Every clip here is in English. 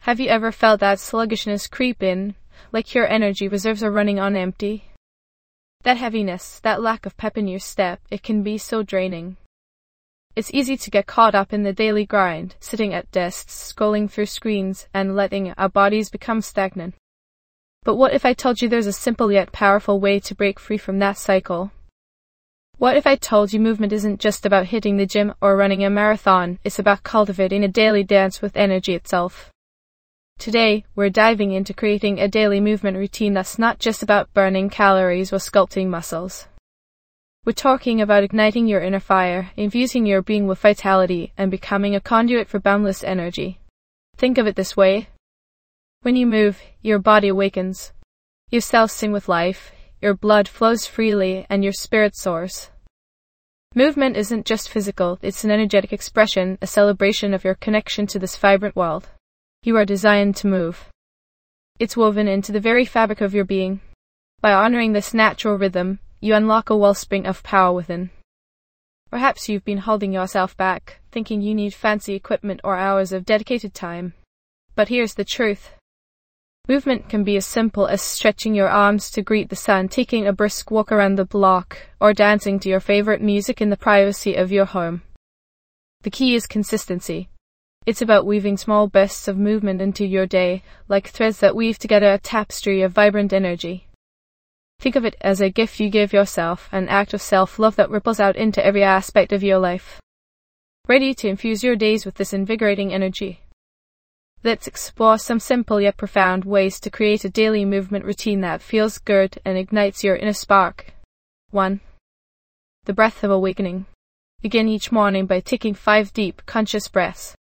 Have you ever felt that sluggishness creep in, like your energy reserves are running on empty? That heaviness, that lack of pep in your step, it can be so draining. It's easy to get caught up in the daily grind, sitting at desks, scrolling through screens, and letting our bodies become stagnant. But what if I told you there's a simple yet powerful way to break free from that cycle? What if I told you movement isn't just about hitting the gym or running a marathon, it's about cultivating a daily dance with energy itself? Today, we're diving into creating a daily movement routine that's not just about burning calories or sculpting muscles. We're talking about igniting your inner fire, infusing your being with vitality, and becoming a conduit for boundless energy. Think of it this way. When you move, your body awakens. Your cells sing with life, your blood flows freely, and your spirit soars. Movement isn't just physical, it's an energetic expression, a celebration of your connection to this vibrant world. You are designed to move. It's woven into the very fabric of your being. By honoring this natural rhythm, you unlock a wellspring of power within. Perhaps you've been holding yourself back, thinking you need fancy equipment or hours of dedicated time. But here's the truth. Movement can be as simple as stretching your arms to greet the sun, taking a brisk walk around the block, or dancing to your favorite music in the privacy of your home. The key is consistency. It's about weaving small bursts of movement into your day, like threads that weave together a tapestry of vibrant energy. Think of it as a gift you give yourself, an act of self-love that ripples out into every aspect of your life. Ready to infuse your days with this invigorating energy? Let's explore some simple yet profound ways to create a daily movement routine that feels good and ignites your inner spark. 1. The breath of awakening. Begin each morning by taking 5 deep, conscious breaths.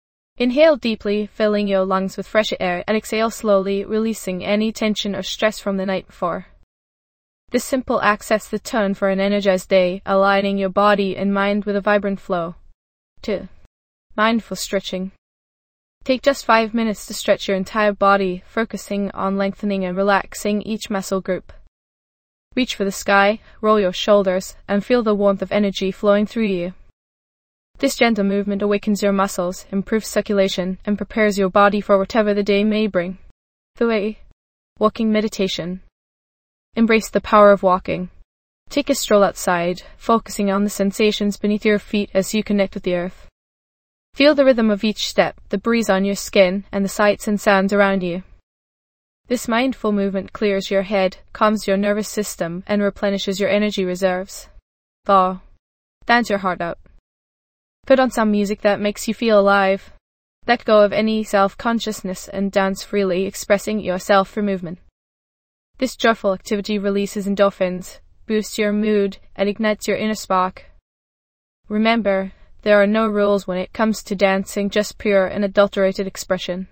Inhale deeply, filling your lungs with fresh air, and exhale slowly, releasing any tension or stress from the night before. This simple act sets the tone for an energized day, aligning your body and mind with a vibrant flow. 2. Mindful stretching. Take just 5 minutes to stretch your entire body, focusing on lengthening and relaxing each muscle group. Reach for the sky, roll your shoulders, and feel the warmth of energy flowing through you. This gentle movement awakens your muscles, improves circulation, and prepares your body for whatever the day may bring. 3. Walking meditation. Embrace the power of walking. Take a stroll outside, focusing on the sensations beneath your feet as you connect with the earth. Feel the rhythm of each step, the breeze on your skin, and the sights and sounds around you. This mindful movement clears your head, calms your nervous system, and replenishes your energy reserves. 4. Dance your heart out. Put on some music that makes you feel alive. Let go of any self-consciousness and dance freely, expressing yourself through movement. This joyful activity releases endorphins, boosts your mood, and ignites your inner spark. Remember, there are no rules when it comes to dancing, just pure and unadulterated expression.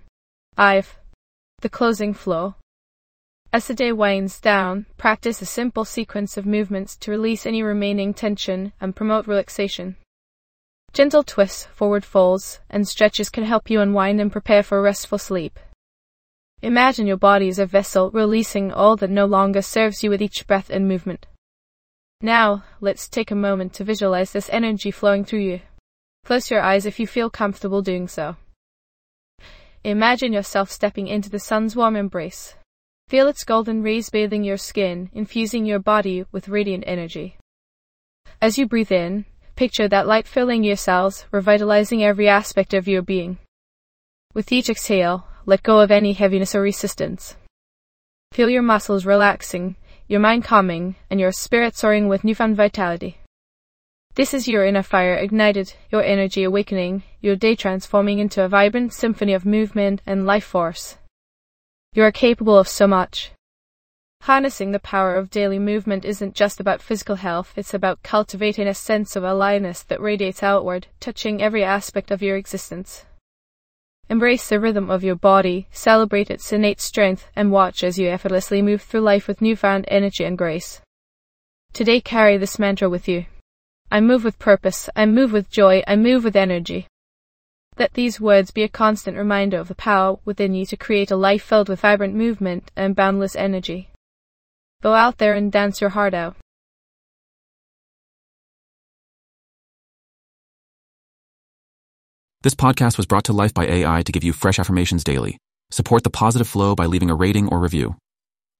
5. The closing flow. As the day winds down, practice a simple sequence of movements to release any remaining tension and promote relaxation. Gentle twists, forward folds, and stretches can help you unwind and prepare for restful sleep. Imagine your body as a vessel, releasing all that no longer serves you with each breath and movement. Now, let's take a moment to visualize this energy flowing through you. Close your eyes if you feel comfortable doing so. Imagine yourself stepping into the sun's warm embrace. Feel its golden rays bathing your skin, infusing your body with radiant energy. As you breathe in, picture that light filling your cells, revitalizing every aspect of your being. With each exhale, let go of any heaviness or resistance. Feel your muscles relaxing, your mind calming, and your spirit soaring with newfound vitality. This is your inner fire ignited, your energy awakening, your day transforming into a vibrant symphony of movement and life force. You are capable of so much. Harnessing the power of daily movement isn't just about physical health, it's about cultivating a sense of aliveness that radiates outward, touching every aspect of your existence. Embrace the rhythm of your body, celebrate its innate strength, and watch as you effortlessly move through life with newfound energy and grace. Today, carry this mantra with you. I move with purpose, I move with joy, I move with energy. Let these words be a constant reminder of the power within you to create a life filled with vibrant movement and boundless energy. Go out there and dance your heart out. This podcast was brought to life by AI to give you fresh affirmations daily. Support the positive flow by leaving a rating or review.